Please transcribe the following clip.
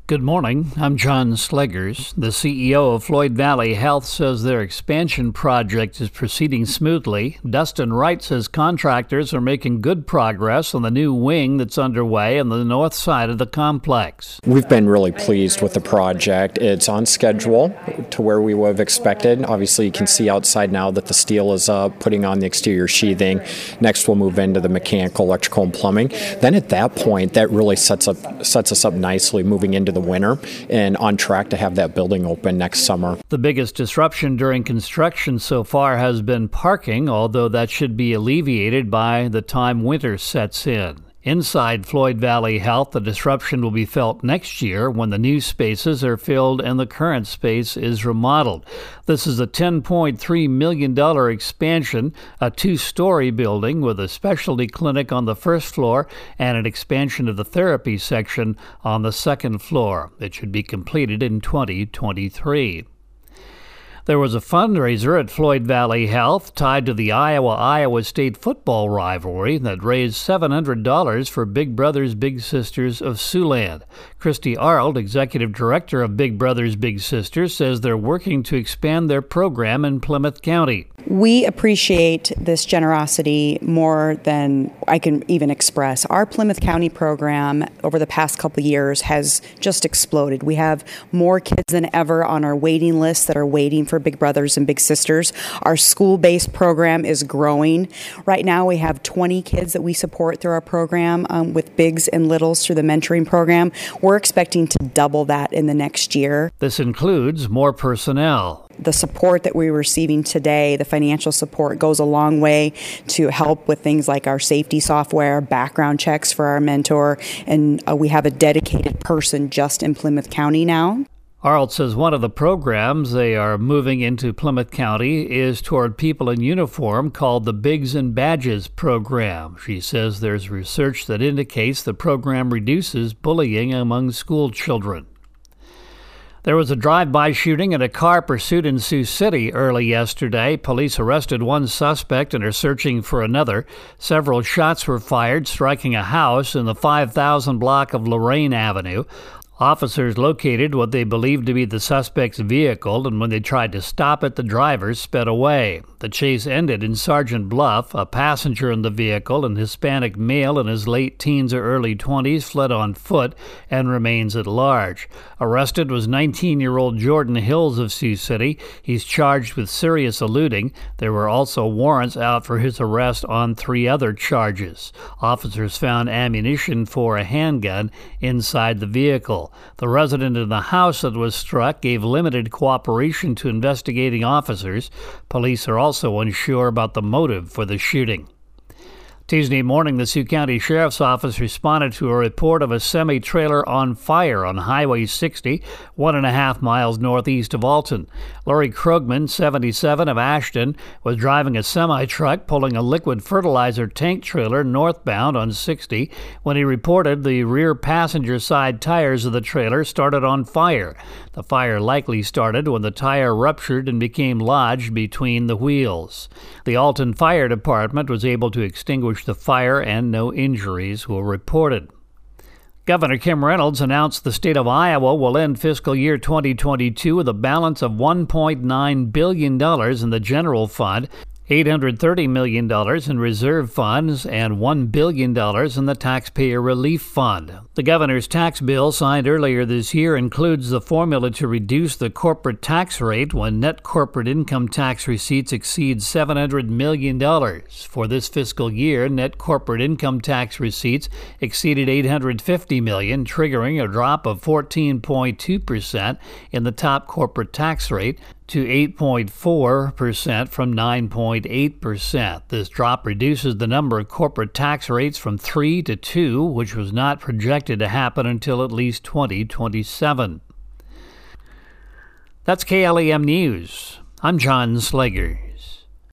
Good morning. I'm John Sleggers. The CEO of Floyd Valley Health says their expansion project is proceeding smoothly. Dustin Wright says contractors are making good progress on the new wing that's underway on the north side of the complex. We've been really pleased with the project. It's on schedule to where we would have expected. Obviously, you can see outside now that the steel is up, putting on the exterior sheathing. Next, we'll move into the mechanical, electrical, and plumbing. Then at that point, that really sets us up nicely moving into the winter and on track to have that building open next summer. The biggest disruption during construction so far has been parking, although that should be alleviated by the time winter sets in. Inside Floyd Valley Health, the disruption will be felt next year when the new spaces are filled and the current space is remodeled. This is a $10.3 million expansion, a two-story building with a specialty clinic on the first floor and an expansion of the therapy section on the second floor. It should be completed in 2023. There was a fundraiser at Floyd Valley Health tied to the Iowa State football rivalry that raised $700 for Big Brothers Big Sisters of Siouxland. Christy Arlt, executive director of Big Brothers Big Sisters, says they're working to expand their program in Plymouth County. We appreciate this generosity more than I can even express. Our Plymouth County program over the past couple of years has just exploded. We have more kids than ever on our waiting list that are waiting for Big Brothers and Big Sisters. Our school-based program is growing. Right now we have 20 kids that we support through our program with Bigs and Littles through the mentoring program. We're expecting to double that in the next year. This includes more personnel. The support that we're receiving today, the financial support, goes a long way to help with things like our safety software, background checks for our mentor, and we have a dedicated person just in Plymouth County now. Arlt says one of the programs they are moving into Plymouth County is toward people in uniform called the Bigs and Badges program. She says there's research that indicates the program reduces bullying among school children. There was a drive-by shooting and a car pursuit in Sioux City early yesterday. Police arrested one suspect and are searching for another. Several shots were fired, striking a house in the 5000 block of Lorraine Avenue. Officers located what they believed to be the suspect's vehicle, and when they tried to stop it, the driver sped away. The chase ended in Sergeant Bluff. A passenger in the vehicle, an Hispanic male in his late teens or early 20s, fled on foot and remains at large. Arrested was 19-year-old Jordan Hills of Sioux City. He's charged with serious eluding. There were also warrants out for his arrest on 3 other charges. Officers found ammunition for a handgun inside the vehicle. The resident in the house that was struck gave limited cooperation to investigating officers. Police are also unsure about the motive for the shooting. Tuesday morning, the Sioux County Sheriff's Office responded to a report of a semi-trailer on fire on Highway 60, 1.5 miles northeast of Alton. Lori Krogman, 77, of Ashton, was driving a semi-truck pulling a liquid fertilizer tank trailer northbound on 60 when he reported the rear passenger side tires of the trailer started on fire. The fire likely started when the tire ruptured and became lodged between the wheels. The Alton Fire Department was able to extinguish the fire and no injuries were reported. Governor Kim Reynolds announced the state of Iowa will end fiscal year 2022 with a balance of $1.9 billion in the general fund, $830 million in reserve funds, and $1 billion in the Taxpayer Relief Fund. The governor's tax bill signed earlier this year includes the formula to reduce the corporate tax rate when net corporate income tax receipts exceed $700 million. For this fiscal year, net corporate income tax receipts exceeded $850 million, triggering a drop of 14.2% in the top corporate tax rate to 8.4% from 9.8%. This drop reduces the number of corporate tax rates from 3 to 2, which was not projected to happen until at least 2027. That's KLEM News. I'm John Slager.